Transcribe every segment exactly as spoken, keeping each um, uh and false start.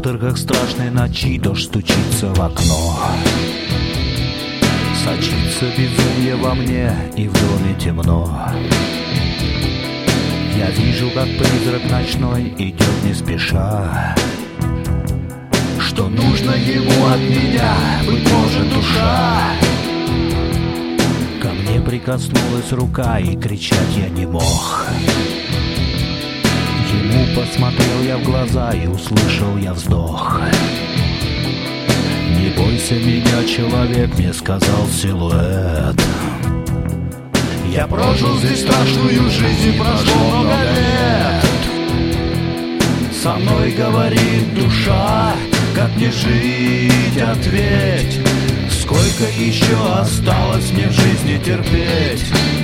сумерках страшной ночи дождь стучится в окно. Сочится безумие во мне, и в доме темно. Я вижу, как призрак ночной идет не спеша. Что нужно ему от меня, быть может, душа. Ко мне прикоснулась рука, и кричать я не мог. Ему посмотрел я в глаза, и услышал я вздох. Не бойся меня, человек, мне сказал силуэт. Я прожил здесь страшную жизнь, и прошло много лет. Со мной говорит душа, как мне жить, ответь. Сколько еще осталось мне в жизни терпеть?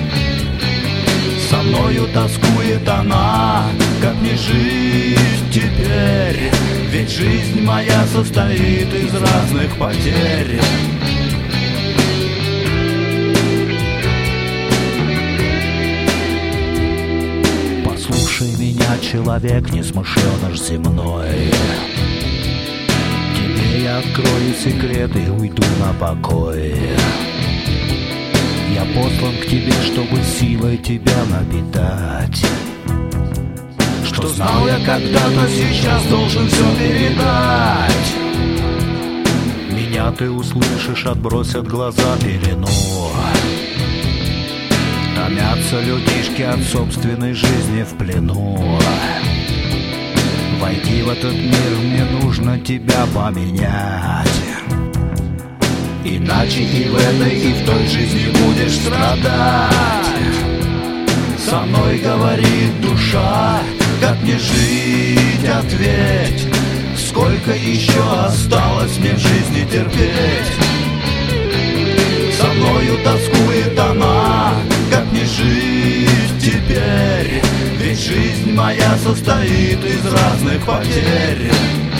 Со мною тоскует она, как мне жить теперь? Ведь жизнь моя состоит из разных потерь. Послушай меня, человек, несмышленыш земной. Тебе я открою секрет и уйду на покой. Я послан к тебе, чтобы силой тебя напитать. Что знал я когда-то, сейчас должен все передать. Меня ты услышишь, отбросят глаза пелену. Томятся людишки от собственной жизни в плену. Войди в этот мир, мне нужно тебя поменять. Иначе и в этой, и в той жизни будешь страдать. Со мной говорит душа, как мне жить, ответь. Сколько еще осталось мне в жизни терпеть? Со мною тоскует она, как мне жить теперь? Ведь жизнь моя состоит из разных потерь.